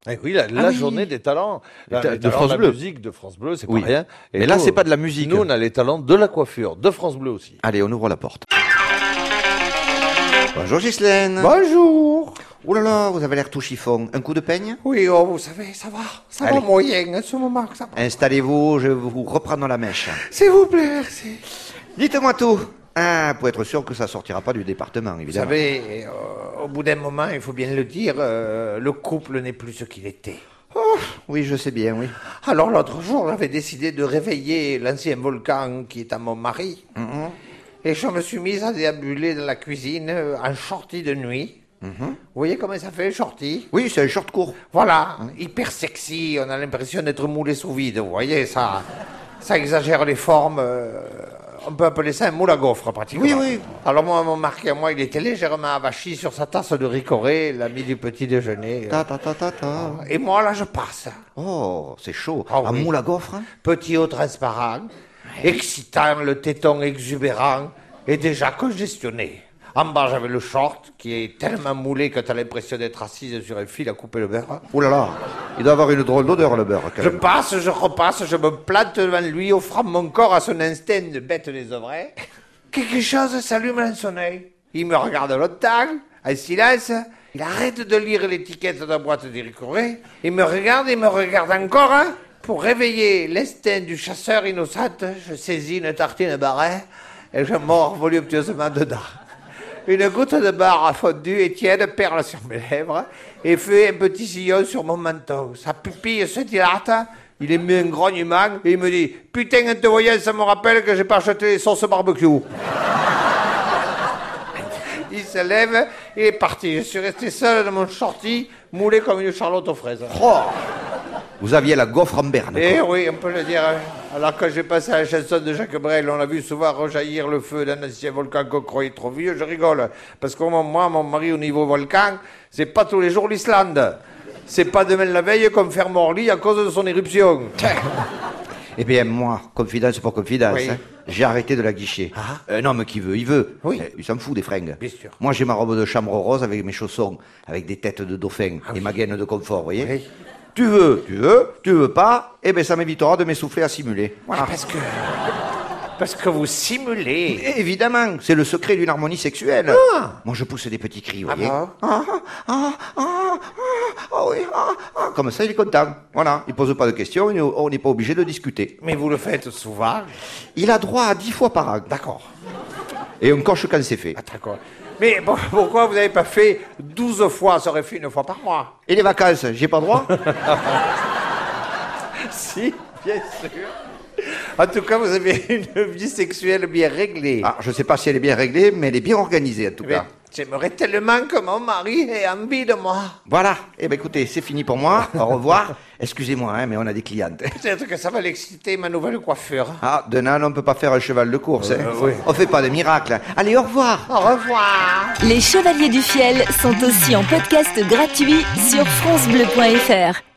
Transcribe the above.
Eh oui, la journée des talents. De France Bleu. La musique de France Bleu, c'est pas Oui. rien. Et là, c'est pas de la musique. Nous, on a les talents de la coiffure, de France Bleu aussi. Allez, on ouvre la porte. Bonjour Ghislaine. Bonjour. Oh là là, vous avez l'air tout chiffon. Un coup de peigne? Oui, oh, vous savez, ça va Allez. moyen en ce moment. Ça va. Installez-vous, je vais vous reprendre la mèche. S'il vous plaît, merci. Dites-moi tout. Ah, pour être sûr que ça sortira pas du département, Vous évidemment. savez, au bout d'un moment, il faut bien le dire, le couple n'est plus ce qu'il était. Oh, oui, je sais bien, oui. Alors l'autre jour, j'avais décidé de réveiller l'ancien volcan qui est à mon mari. Et je me suis mise à déambuler dans la cuisine en shorty de nuit. Vous voyez comment ça fait, shorty? Oui, c'est un short court. Voilà, hyper sexy, on a l'impression d'être moulé sous vide, vous voyez, ça exagère les formes, on peut appeler ça un moule à gaufre, pratiquement. Oui, oui. Alors moi, mon mari à moi, il était légèrement avachi sur sa tasse de ricoré, l'ami du petit déjeuner. Ta ta ta ta ta. Et moi, là, je passe. Oh, c'est chaud. Ah Un oui. moule à gaufre, hein? Petit haut transparent, excitant, le téton exubérant, et déjà congestionné. En bas, j'avais le short, qui est tellement moulé que t'as l'impression d'être assise sur un fil à couper le beurre. Oh là là, il doit avoir une drôle d'odeur, le beurre, quand Je même. passe, je repasse, je me plante devant lui, offrant mon corps à son instinct de bête des ouvriers. Quelque chose s'allume dans son œil. Il me regarde longtemps, en silence. Il arrête de lire l'étiquette de la boîte de ricoré. Il me regarde encore. Hein. Pour réveiller l'instinct du chasseur innocente, je saisis une tartine barrée et je mords voluptueusement dedans. Une goutte de beurre a fondu et tiède perle sur mes lèvres et fait un petit sillon sur mon menton. Sa pupille se dilate, il émet un grognement et il me dit « Putain, en te voyant, ça me rappelle que j'ai pas acheté les sauces barbecue. » Il se lève, il est parti. Je suis resté seul dans mon shorty, moulé comme une charlotte aux fraises. Oh, vous aviez la gaufre en berne. Eh quoi. oui, on peut le dire. Alors que j'ai passé à la chanson de Jacques Brel, on a vu souvent rejaillir le feu d'un ancien volcan qu'on croyait trop vieux, je rigole. Parce que moi, mon mari, au niveau volcan, c'est pas tous les jours l'Islande. C'est pas demain la veille qu'on ferme Orly à cause de son éruption. Eh bien, moi, confidence pour confidence, Oui. hein, j'ai arrêté de la guicher. Un homme qui veut, il veut. Oui. Il s'en fout des fringues. Bien sûr. Moi, j'ai ma robe de chambre rose avec mes chaussons, avec des têtes de dauphin et ma gaine de confort, vous voyez. Oui. Tu veux pas, eh bien, ça m'évitera de m'essouffler à simuler. Voilà. Parce que vous simulez. Et évidemment, c'est le secret d'une harmonie sexuelle. Moi, je pousse des petits cris, vous voyez. Oui, comme ça, il est content. Voilà, il pose pas de questions, on n'est pas obligé de discuter. Mais vous le faites souvent. Il a droit à 10 fois par an. D'accord. Et on coche quand c'est fait. Ah, d'accord. Mais bon, pourquoi vous n'avez pas fait 12 fois? Ça aurait fait une fois par mois. Et les vacances, j'ai pas droit? Si, bien sûr. En tout cas, vous avez une vie sexuelle bien réglée. Ah, je sais pas si elle est bien réglée, mais elle est bien organisée en tout Mais cas. j'aimerais tellement que mon mari ait envie de moi. Voilà. Eh ben écoutez, c'est fini pour moi. Au revoir. Excusez-moi, hein, mais on a des clientes. Peut-être que ça va l'exciter, ma nouvelle coiffure. Ah, de nan, on peut pas faire un cheval de course. Hein. oui. On fait pas de miracle. Allez, au revoir. Au revoir. Les Chevaliers du Fiel sont aussi en podcast gratuit sur francebleu.fr.